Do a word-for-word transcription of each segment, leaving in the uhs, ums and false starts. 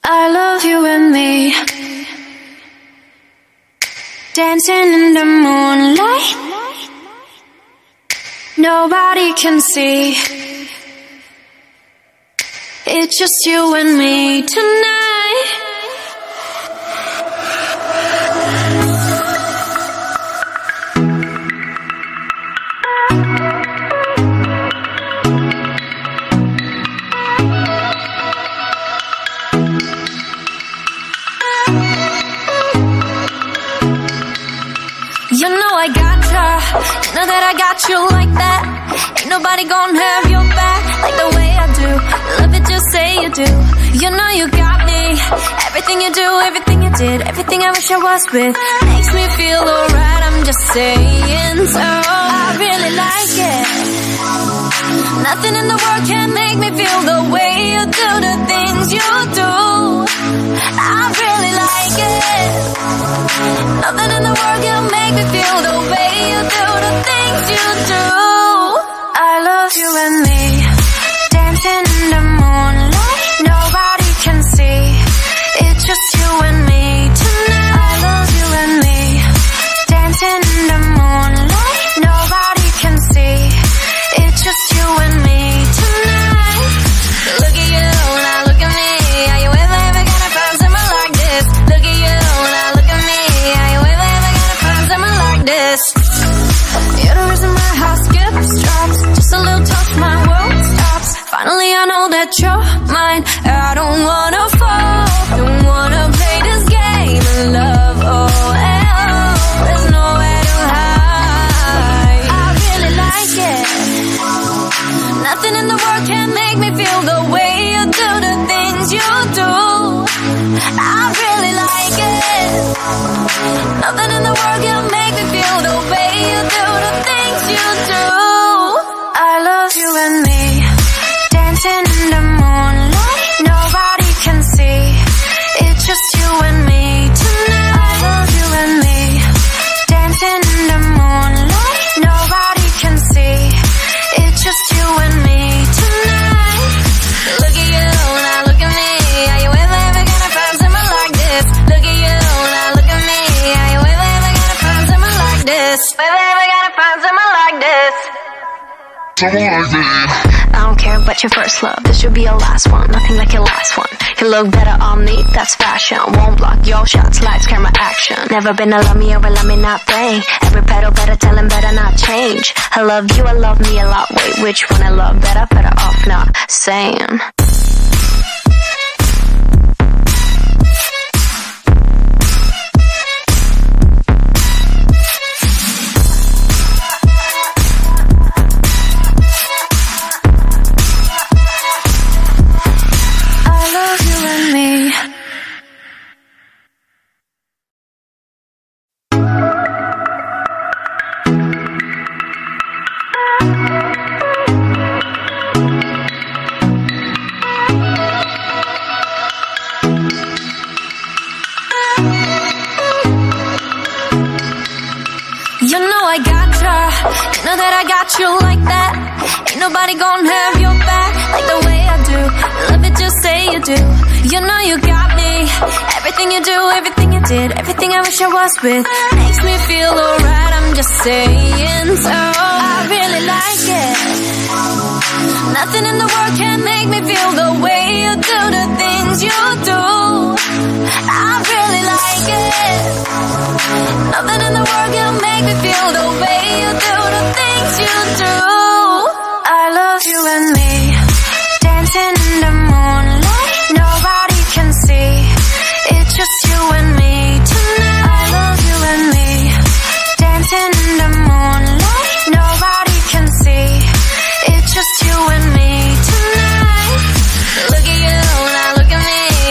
I love you and me, dancing in the moonlight. Nobody can see, it's just you and me tonight. You know I gotcha, you know that I got you like that. Ain't nobody gonna have your back like the way I do. Love it, just say you do. You know you got me. Everything you do, everything you did, everything I wish I was with makes me feel alright, I'm just saying. So I really like it. Nothing in the world can make me feel the way you do the things you do. I really like it. Nothing in the world can make me feel the way you do the things you do. I love you and me, dancing in the moonlight. Nobody can see, it's just you and me tonight. I love you and me, dancing in the moonlight. Nobody can see, it's just you and me tonight. Look at you, now look at me. Are you ever, ever gonna find someone like this? Look at you, now look at me. Are you ever, ever gonna find someone like this? You're the reason my heart skips, drops. Just a little touch, my world stops. Finally I know that you're mine. I don't wanna fall, don't wanna play this game of love. Oh, oh, there's nowhere to hide. I really like it. Nothing in the world can make me feel the way you do the things you do. I really like it. Nothing in the world can make me feel the way you do the things you do. I love you and me, dancing in the moonlight. Nobody can see, it's just you and me tonight. I love you and me, dancing in the moonlight. Nobody can see, it's just you and me tonight. Look at you, now look at me. Are you ever, ever gonna find someone like this? Look at you, now look at me. Are you ever, ever gonna find someone like this? Ever, ever gonna find someone like this? I don't care about your first love, this should be your last one. Nothing like your last one. You look better on me, that's fashion. Won't block your shots, lights, camera, action. Never been a love me or a love me not play. Every pedal better tell him better not change. I love you, I love me a lot. Wait, which one I love better? Better off not saying. You know I gotcha, you know that I got you like that. Ain't nobody gonna have your back like the way I do. Love it, just say you do. You know you got me. Everything you do, everything you did, everything I wish I was with makes me feel alright, I'm just saying. So I really like it. Nothing in the world can make me feel the way you do the things you do. I really like it. Nothing in the world can make me feel the way you do the things you do. I love you and me, dancing in the moonlight. Nobody can see, it's just you and me tonight. I love you and me, dancing in the moonlight. Nobody can see, it's just you and me tonight. Look at you, now look at me.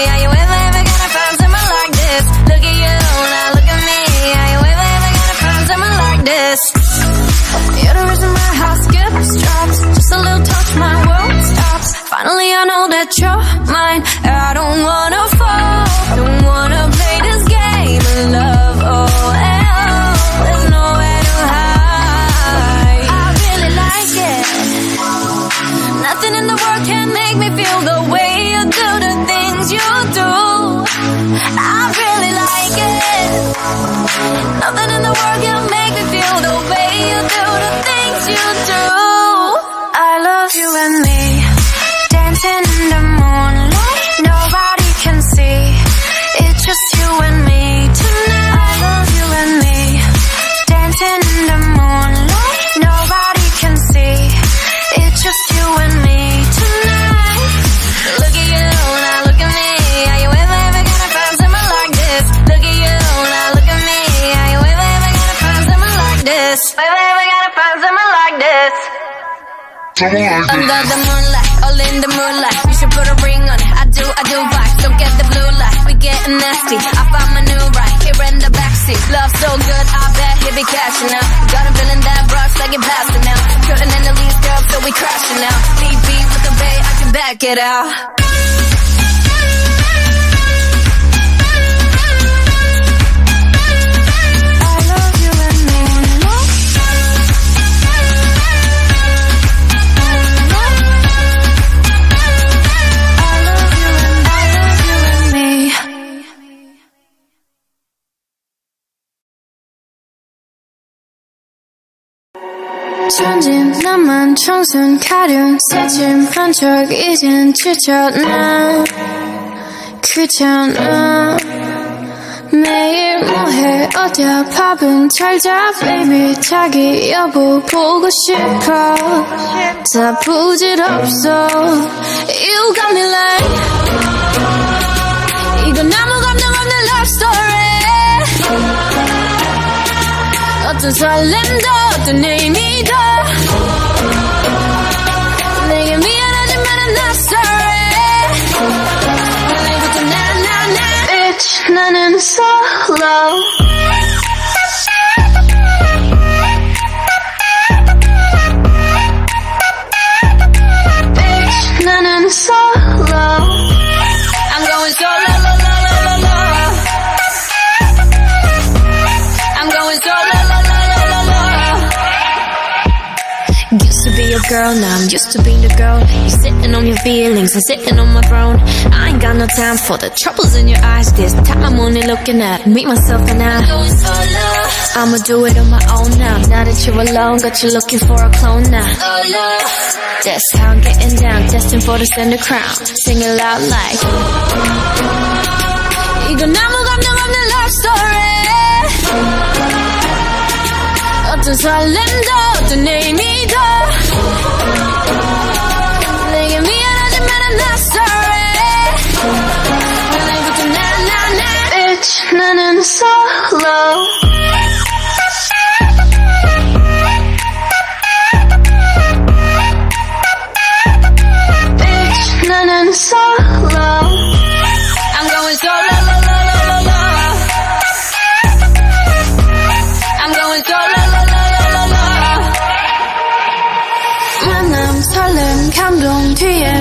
world can make me feel the way you do, the things you do. I love you and me, dancing in the moonlight, nobody can see. It's just you and me tonight. I love you and me, dancing in the moonlight, nobody can see. It's just you and me tonight. Look at you, now look at me. Are you ever, ever gonna find someone like this? Look at you, now look at me. Are you ever, ever gonna find someone like this? Ever, ever gonna find someone like this? Under the moonlight, all in the moonlight. You should put a ring on it. I do, I do vibes. Don't get the blue light. We getting nasty. I found my new ride here in the backseat. Love so good, I bet he'll be cashing out. Got him feeling that rush like it passing out. Couldn't in the least girl, so we crashing out. Beat beat with the bay, I can back it out. 천진 나만 청순 가련 새침한 척 이젠 지쳤나 귀찮아 매일 뭐해 어디야 밥은 잘자 baby 자기 여보 보고 싶어 다 부질없어 You got me like 이건 아무 감정 없는 love story 어떤 설렘도 어떤 의미도 내게 미안하지만 I'm not sorry 오늘부터 나 나 나 Bitch 나는 solo Bitch 나는 solo I'm going solo lo, lo, lo, lo, lo. I'm going solo Used to be a girl, now I'm used to being the girl. You're sitting on your feelings and sitting on my throne. I ain't got no time for the troubles in your eyes. This time I'm only looking at me, myself and I. I'ma do it on my own now. Now that you're alone, got you looking for a clone now. That's how I'm getting down, destined for the center crown. Sing it loud like 이건 아무 감정 없는 love story 어떤 설렘도 어떤 의미도 내게 미안하지만 I'm not sorry 오늘부터 나 나 나 Bitch 나는 solo Bitch 나는 solo I'm going solo lo, lo, lo, lo, lo. I'm going solo lo, lo, lo, lo, lo. 만남 설렘 감동 뒤에